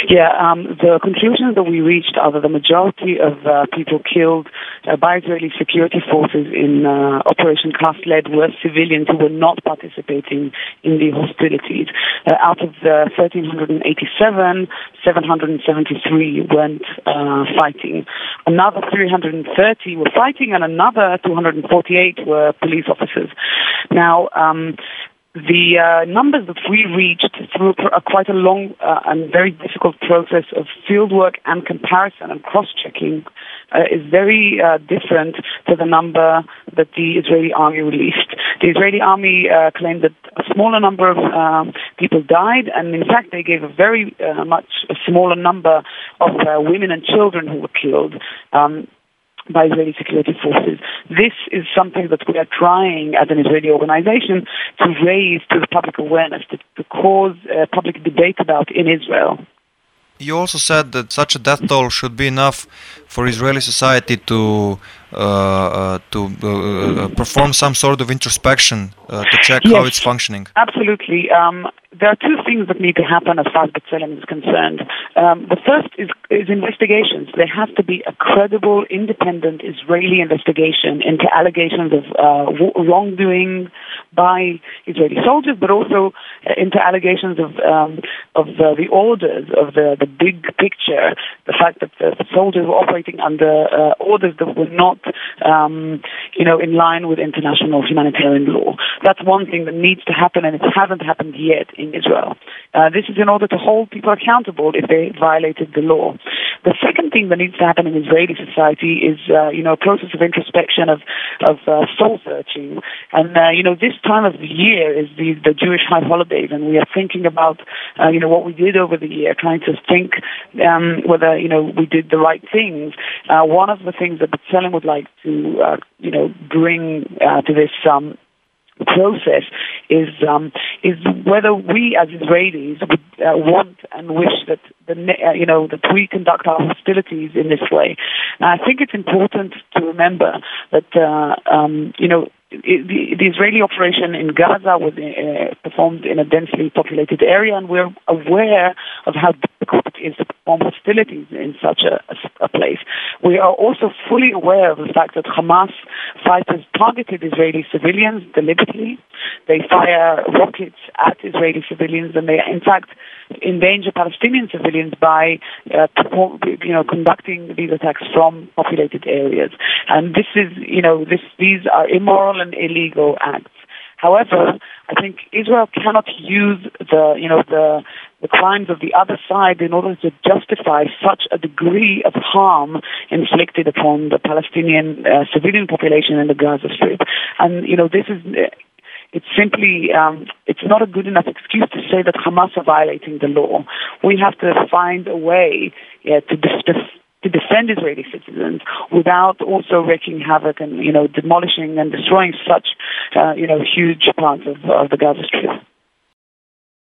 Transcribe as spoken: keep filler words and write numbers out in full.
Yeah, um, the conclusions that we reached are that the majority of uh, people killed uh, by Israeli security forces in uh, Operation Cast Lead were civilians who were not participating in the hostilities. Uh, out of the one thousand three hundred eighty-seven, seven hundred seventy-three went uh, fighting. Another three hundred thirty were fighting, and another two hundred forty-eight were police officers. Now, um, The uh, numbers that we reached through a, quite a long uh, and very difficult process of fieldwork and comparison and cross-checking uh, is very uh, different to the number that the Israeli army released. The Israeli army uh, claimed that a smaller number of um, people died, and in fact they gave a very uh, much a smaller number of uh, women and children who were killed Um, by Israeli security forces. This is something that we are trying as an Israeli organization to raise to the public awareness, to, to cause uh, public debate about in Israel. You also said that such a death toll should be enough for Israeli society to uh, uh, to uh, uh, perform some sort of introspection uh, to check yes, how it's functioning. Absolutely. Um, there are two things that need to happen as far as B'Tselem is concerned. Um, the first is, is investigations. There has to be a credible, independent Israeli investigation into allegations of uh, wrongdoing by Israeli soldiers, but also uh, into allegations of um, of uh, the orders, of the, the big picture, the fact that the soldiers were operating under uh, orders that were not, um, you know, in line with international humanitarian law. That's one thing that needs to happen, and it hasn't happened yet in Israel. Uh, this is in order to hold people accountable if they violated the law. The second thing that needs to happen in Israeli society is, uh, you know, a process of introspection, of of uh, soul searching. And uh, you know, this time of the year is the the Jewish high holidays, and we are thinking about, uh, you know, what we did over the year, trying to think um, whether you know we did the right things. Uh, one of the things that B'Tselem would like to, uh, you know, bring uh, to this um, process is um, is whether we as Israelis would uh, want and wish that the uh, you know that we conduct our hostilities in this way. And I think it's important to remember that uh, um, you know. It, the, the Israeli operation in Gaza was uh, performed in a densely populated area, and we're aware of how difficult it is to perform hostilities in such a, a, a place. We are also fully aware of the fact that Hamas fighters targeted Israeli civilians deliberately. They fire rockets at Israeli civilians, and they, in fact, endanger Palestinian civilians by, uh, perform, you know, conducting these attacks from populated areas. And this is, you know, this these are immoral and illegal acts. However, I think Israel cannot use the, you know, the the crimes of the other side in order to justify such a degree of harm inflicted upon the Palestinian uh, civilian population in the Gaza Strip. And you know, this is. Uh, It's simply, um, it's not a good enough excuse to say that Hamas are violating the law. We have to find a way yeah, to, dis- to defend Israeli citizens without also wreaking havoc and, you know, demolishing and destroying such, uh, you know, huge parts of, of the Gaza Strip.